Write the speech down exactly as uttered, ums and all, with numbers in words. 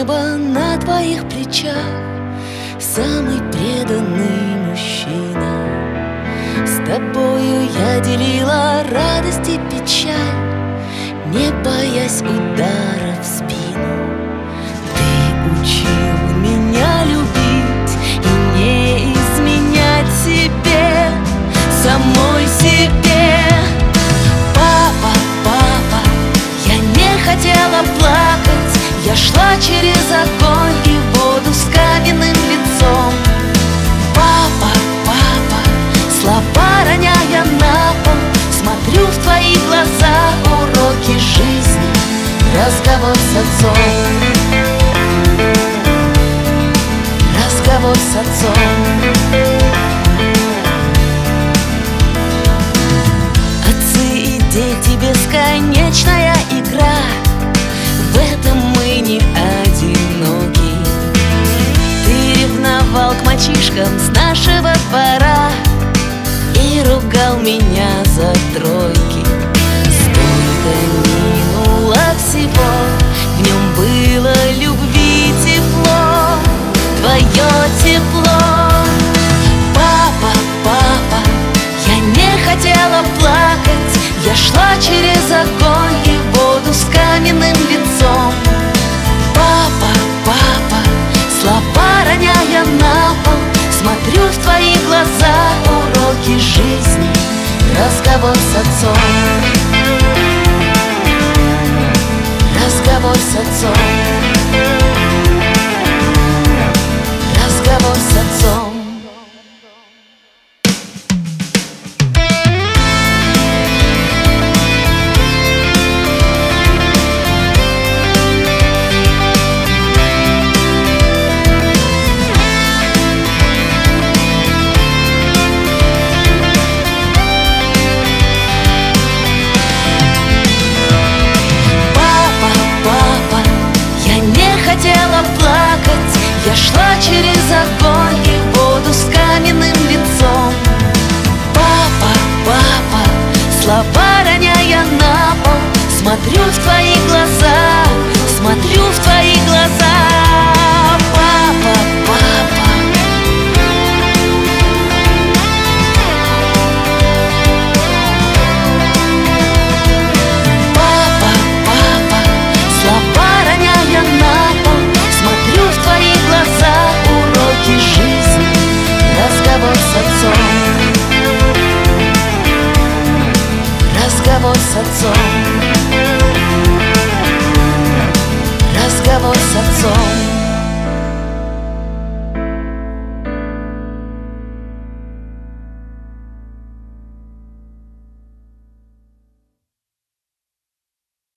небо на твоих плечах, самый преданный мужчина. С тобою я делила радость и печаль, не боясь удара в спину. Ты учил меня любить и не изменять себе, самой себе. Папа, папа, я не хотела плакать, я шла через огонь и воду с каменным лицом. Папа, папа, слова роняя на пол, смотрю в твои глаза, уроки жизни, разговор с отцом. Разговор с отцом. Отцы и дети, бесконечная игра, в этом мы не одиноки. Ты ревновал к мальчишкам с нашего двора и ругал меня за тройки. Столько минуло всего, в нем было любви тепло, твое тепло. Папа, папа, я не хотела плакать, я шла через огонь и воду с каменным лицом. Папа, папа, слова роняя на пол, смотрю в твои глаза, уроки жизни, разговор с отцом. Разговор с отцом. Разговор с отцом. Хотела плакать, я шла через огонь и воду с каменным лицом. Папа, папа, слова роняя на пол, смотрю в твои глаза, смотрю в твои глаза. Папа, папа. Папа, папа, слова роняя на пол, смотрю в твои глаза, уроки жизни, разговор с отцом. Разговор с отцом.